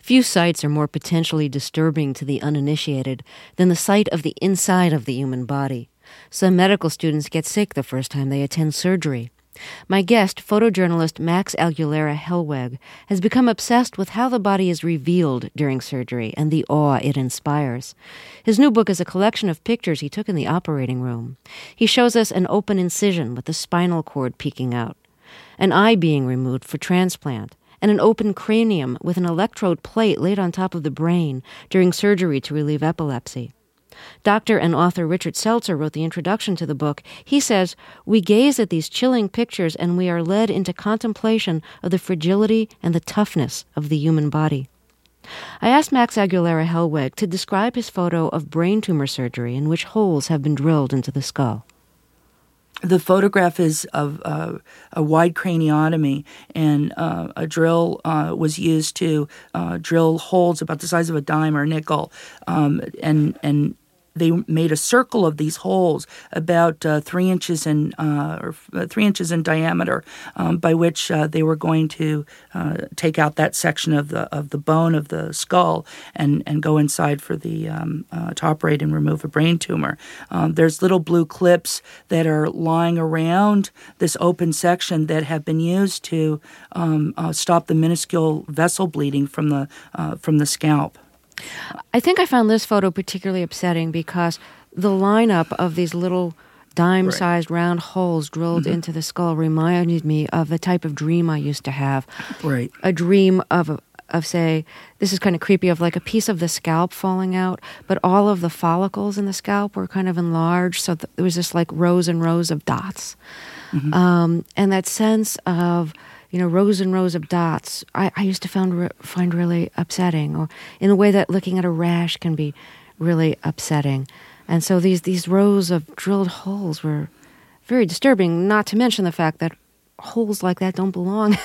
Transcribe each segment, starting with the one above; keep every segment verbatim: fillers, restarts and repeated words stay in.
Few sights are more potentially disturbing to the uninitiated than the sight of the inside of the human body. Some medical students get sick the first time they attend surgery. My guest, photojournalist Max Alguilera Helweg, has become obsessed with how the body is revealed during surgery and the awe it inspires. His new book is a collection of pictures he took in the operating room. He shows us an open incision with the spinal cord peeking out, an eye being removed for transplant, and an open cranium with an electrode plate laid on top of the brain during surgery to relieve epilepsy. Doctor and author Richard Seltzer wrote the introduction to the book. He says, "We gaze at these chilling pictures and we are led into contemplation of the fragility and the toughness of the human body." I asked Max Alguilera Helweg to describe his photo of brain tumor surgery in which holes have been drilled into the skull. The photograph is of uh, a wide craniotomy, and uh, a drill uh, was used to uh, drill holes about the size of a dime or a nickel, um, and and they made a circle of these holes about uh, three inches in uh, or f- three inches in diameter, um, by which uh, they were going to uh, take out that section of the of the bone of the skull and, and go inside for the um, uh, to operate and remove a brain tumor. Um, there's little blue clips that are lying around this open section that have been used to um, uh, stop the minuscule vessel bleeding from the uh, from the scalp. I think I found this photo particularly upsetting because the lineup of these little dime-sized right. round holes drilled mm-hmm. into the skull reminded me of a type of dream I used to have. Right. A dream of, of say, this is kind of creepy, of like a piece of the scalp falling out, but all of the follicles in the scalp were kind of enlarged, so th- there was just like rows and rows of dots. Mm-hmm. Um, and that sense of, you know, rows and rows of dots, I, I used to find, re- find really upsetting, or in a way that looking at a rash can be really upsetting. And so these, these rows of drilled holes were very disturbing, not to mention the fact that holes like that don't belong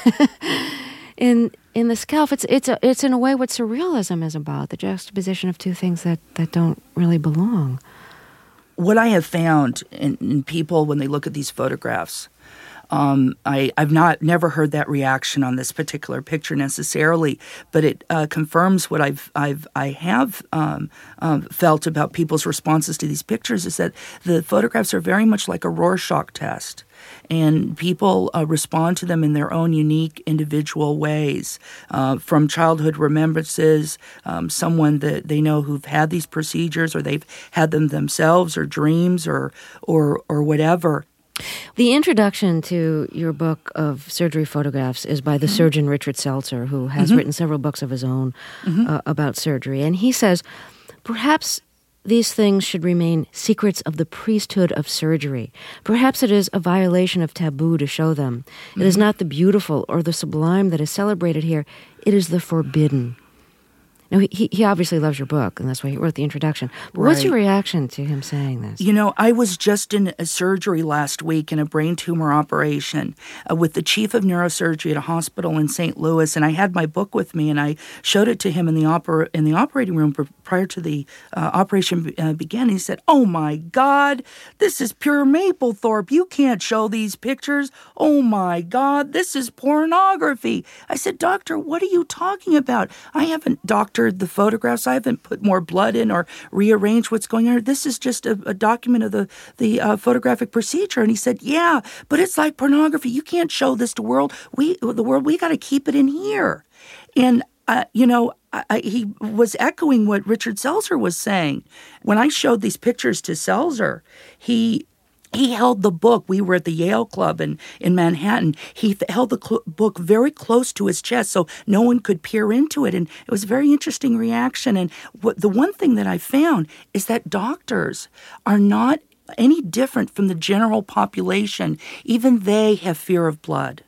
in in the scalp. It's it's a, it's in a way what surrealism is about, the juxtaposition of two things that, that don't really belong. What I have found in, in people when they look at these photographs, Um, I, I've not never heard that reaction on this particular picture necessarily, but it uh, confirms what I've I've I have um, um, felt about people's responses to these pictures, is that the photographs are very much like a Rorschach test, and people uh, respond to them in their own unique individual ways, uh, from childhood remembrances, um, someone that they know who've had these procedures, or they've had them themselves, or dreams, or or or whatever. The introduction to your book of surgery photographs is by the mm-hmm. surgeon Richard Seltzer, who has mm-hmm. written several books of his own mm-hmm. uh, about surgery. And he says, perhaps these things should remain secrets of the priesthood of surgery. Perhaps it is a violation of taboo to show them. Mm-hmm. It is not the beautiful or the sublime that is celebrated here. It is the forbidden. Now, he, he obviously loves your book, and that's why he wrote the introduction. But right. What's your reaction to him saying this? You know, I was just in a surgery last week in a brain tumor operation uh, with the chief of neurosurgery at a hospital in Saint Louis, and I had my book with me, and I showed it to him in the opera in the operating room prior to the uh, operation uh, began. He said, "Oh my God, this is pure Mapplethorpe. You can't show these pictures. Oh my God, this is pornography." I said, "Doctor, what are you talking about? I haven't doctored the photographs. I haven't put more blood in or rearranged what's going on. This is just a, a document of the the uh, photographic procedure." And he said, "Yeah, but it's like pornography. You can't show this to world. We the world. We got to keep it in here." And uh, you know, I, I, he was echoing what Richard Seltzer was saying. When I showed these pictures to Seltzer, he. He held the book. We were at the Yale Club in, in Manhattan. He th- held the cl- book very close to his chest so no one could peer into it. And it was a very interesting reaction. And what, the one thing that I found is that doctors are not any different from the general population. Even they have fear of blood.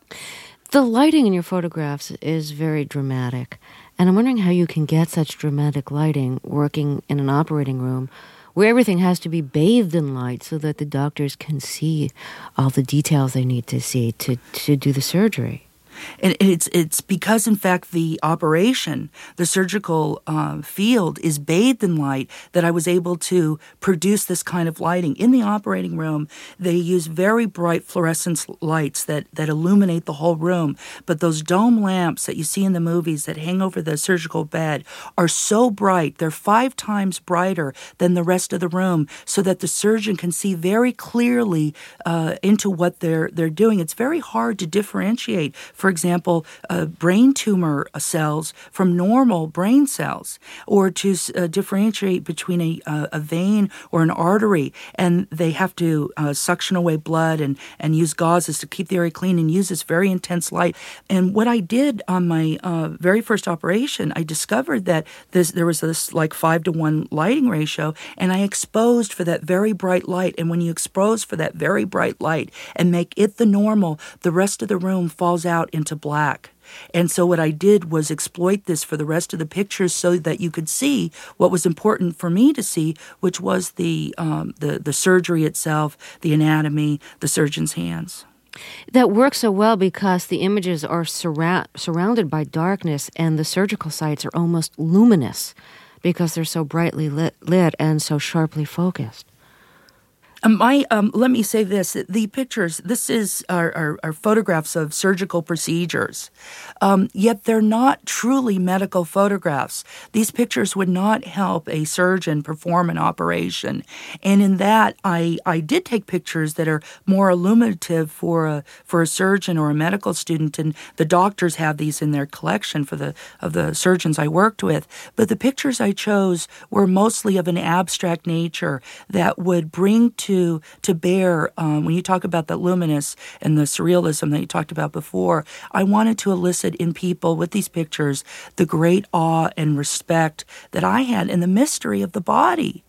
The lighting in your photographs is very dramatic. And I'm wondering how you can get such dramatic lighting working in an operating room where everything has to be bathed in light so that the doctors can see all the details they need to see to, to do the surgery. And it's it's because, in fact, the operation, the surgical uh, field is bathed in light that I was able to produce this kind of lighting. In the operating room, they use very bright fluorescence lights that, that illuminate the whole room. But those dome lamps that you see in the movies that hang over the surgical bed are so bright. They're five times brighter than the rest of the room so that the surgeon can see very clearly uh, into what they're, they're doing. It's very hard to differentiate, for example, uh, brain tumor cells from normal brain cells, or to uh, differentiate between a, uh, a vein or an artery, and they have to uh, suction away blood and, and use gauzes to keep the area clean and use this very intense light. And what I did on my uh, very first operation, I discovered that this, there was this like five to one lighting ratio, and I exposed for that very bright light. And when you expose for that very bright light and make it the normal, the rest of the room falls out into black. And so what I did was exploit this for the rest of the pictures so that you could see what was important for me to see, which was the um, the, the surgery itself, the anatomy, the surgeon's hands. That works so well because the images are surra- surrounded by darkness, and the surgical sites are almost luminous because they're so brightly lit, lit and so sharply focused. Um, my, um, let me say this, the pictures, this is our, our, our photographs of surgical procedures, um, yet they're not truly medical photographs. These pictures would not help a surgeon perform an operation. And in that, I, I did take pictures that are more illuminative for a, for a surgeon or a medical student, and the doctors have these in their collection for the of the surgeons I worked with. But the pictures I chose were mostly of an abstract nature that would bring to To, to bear, um, when you talk about the luminous and the surrealism that you talked about before, I wanted to elicit in people with these pictures the great awe and respect that I had in the mystery of the body.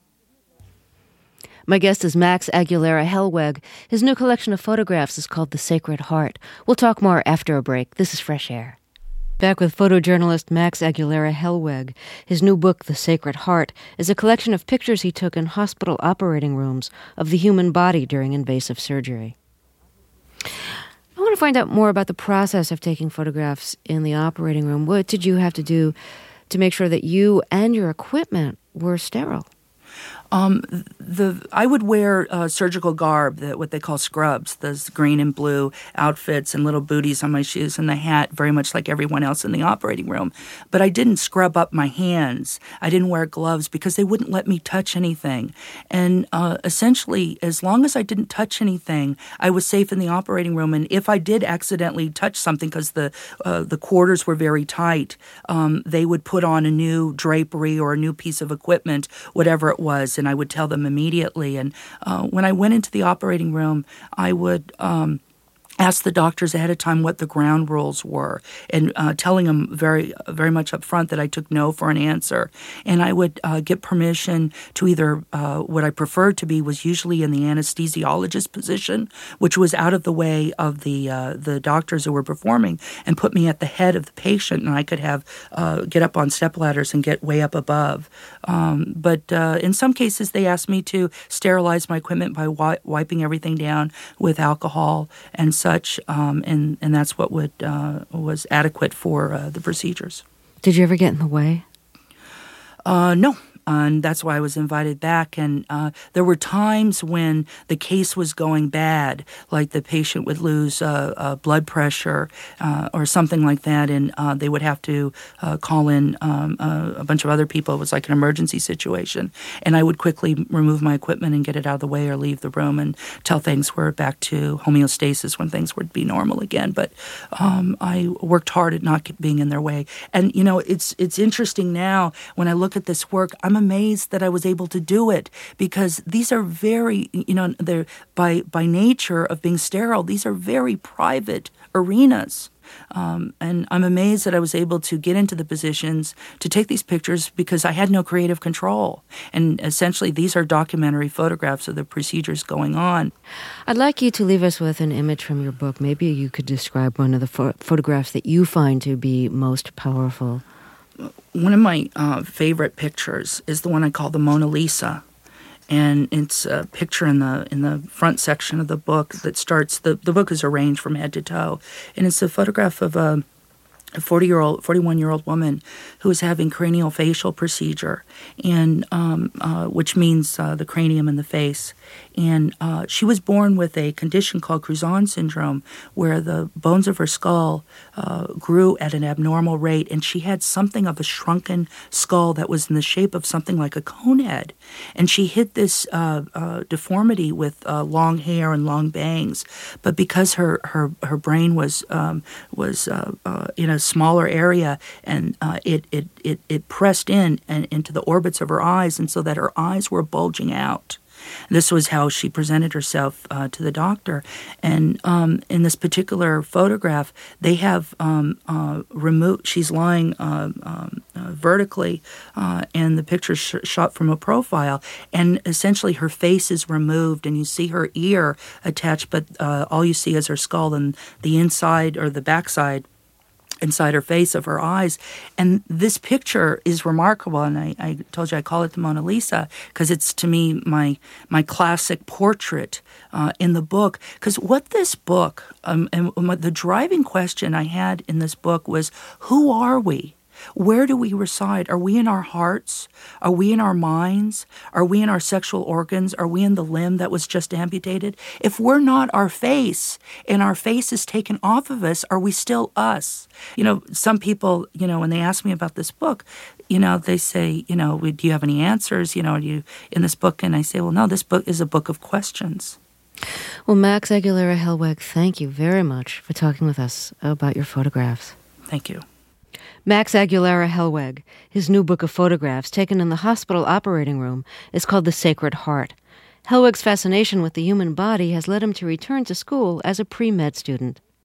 My guest is Max Aguilera Helweg. His new collection of photographs is called The Sacred Heart. We'll talk more after a break. This is Fresh Air. Back with photojournalist Max Aguilera Helweg. His new book, The Sacred Heart, is a collection of pictures he took in hospital operating rooms of the human body during invasive surgery. I want to find out more about the process of taking photographs in the operating room. What did you have to do to make sure that you and your equipment were sterile? Um, the I would wear uh, surgical garb, the, what they call scrubs, those green and blue outfits and little booties on my shoes and the hat, very much like everyone else in the operating room. But I didn't scrub up my hands. I didn't wear gloves because they wouldn't let me touch anything. And uh, essentially, as long as I didn't touch anything, I was safe in the operating room. And if I did accidentally touch something because the uh, the quarters were very tight, um, they would put on a new drapery or a new piece of equipment, whatever it was, and I would tell them immediately. And uh, when I went into the operating room, I would um, ask the doctors ahead of time what the ground rules were, and uh, telling them very, very much up front that I took no for an answer. And I would uh, get permission to either, uh, what I preferred to be was usually in the anesthesiologist position, which was out of the way of the uh, the doctors who were performing, and put me at the head of the patient, and I could have uh, get up on step ladders and get way up above. Um, but uh, in some cases, they asked me to sterilize my equipment by wi- wiping everything down with alcohol and such, um, and and that's what would uh, was adequate for uh, the procedures. Did you ever get in the way? Uh, no. And that's why I was invited back. And uh, there were times when the case was going bad, like the patient would lose uh, uh, blood pressure uh, or something like that, and uh, they would have to uh, call in um, uh, a bunch of other people. It was like an emergency situation. And I would quickly remove my equipment and get it out of the way or leave the room until things were back to homeostasis, when things would be normal again. But um, I worked hard at not being in their way. And, you know, it's it's interesting now when I look at this work, I'm amazed that I was able to do it, because these are very, you know, they're by by nature of being sterile, these are very private arenas. Um, and I'm amazed that I was able to get into the positions to take these pictures because I had no creative control. And essentially, these are documentary photographs of the procedures going on. I'd like you to leave us with an image from your book. Maybe you could describe one of the pho- photographs that you find to be most powerful. One of my uh, favorite pictures is the one I call the Mona Lisa. and it's a picture in the in the front section of the book that starts. the The book is arranged from head to toe, and it's a photograph of a. a forty-year-old, forty-one-year-old woman who was having craniofacial procedure, and um, uh, which means uh, the cranium and the face. And uh, she was born with a condition called Crouzon syndrome, where the bones of her skull uh, grew at an abnormal rate, and she had something of a shrunken skull that was in the shape of something like a cone head. And she hid this uh, uh, deformity with uh, long hair and long bangs, but because her her, her brain was um, was uh, uh, in a smaller area, and uh, it, it it it pressed in and into the orbits of her eyes, and so that her eyes were bulging out. This was how she presented herself uh, to the doctor. And um, in this particular photograph, they have um, uh, removed, she's lying uh, um, uh, vertically, uh, and the picture sh- shot from a profile. And essentially her face is removed, and you see her ear attached, but uh, all you see is her skull and the inside or the backside inside her face of her eyes. And this picture is remarkable, and I, I told you I call it the Mona Lisa because it's, to me, my my classic portrait uh, in the book. Because what this book, um, and the driving question I had in this book was, who are we? Where do we reside? Are we in our hearts? Are we in our minds? Are we in our sexual organs? Are we in the limb that was just amputated? If we're not our face and our face is taken off of us, are we still us? You know, some people, you know, when they ask me about this book, you know, they say, you know, do you have any answers, you know, are you in this book? And I say, well, no, this book is a book of questions. Well, Max Aguilera Helweg, thank you very much for talking with us about your photographs. Thank you. Max Aguilera Helweg, his new book of photographs taken in the hospital operating room, is called The Sacred Heart. Helweg's fascination with the human body has led him to return to school as a pre-med student.